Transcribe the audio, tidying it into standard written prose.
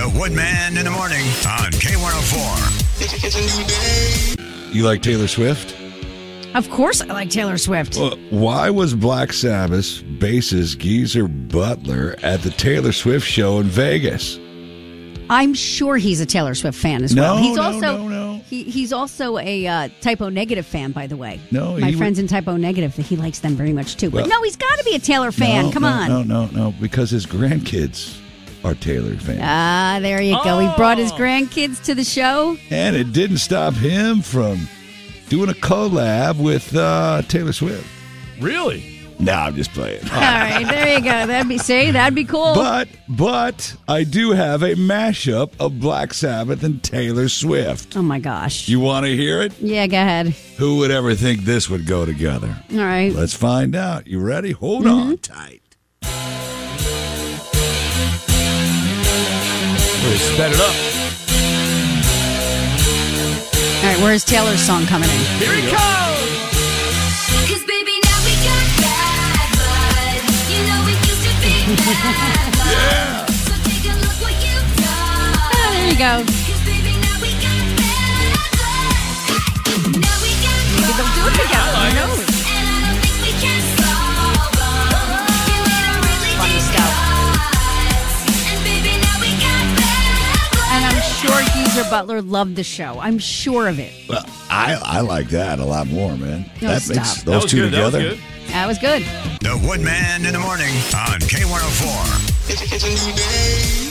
The Woodman in the morning on K104. It's a new day. You like Taylor Swift? Of course I like Taylor Swift. Well, why was Black Sabbath's bassist Geezer Butler at the Taylor Swift show in Vegas? I'm sure he's a Taylor Swift fan as well. No. He's also a Typo Negative fan, by the way. No, my friends in Typo Negative, he likes them very much too. Well, but no, he's got to be a Taylor fan. Come on. No, because his grandkids are Taylor fans. Ah, there you go. He brought his grandkids to the show. And it didn't stop him from doing a collab with Taylor Swift. Really? No, I'm just playing. All right, there you go. That'd be cool. But I do have a mashup of Black Sabbath and Taylor Swift. Oh my gosh. You want to hear it? Yeah, go ahead. Who would ever think this would go together? All right. Let's find out. You ready? Hold on tight. Really sped it up. All right, where's Taylor's song coming in? Here he comes! Cause baby, now we got bad blood. You know we used to be bad blood. Yeah. So take a look what you've done. Oh, there you go. Cause baby, now we got bad blood. Now we got Maybe they'll do it together. Who knows? and I don't think we can solve them. You made a really Funny deep stuff. cuts. And baby, now we got bad blood. And I'm sure Geezer Butler loved the show. I'm sure of it. Well, I like that a lot more, man. No, that stop. makes That those was two good. together. That was good. The Woodman in the morning on K104. It's a new day.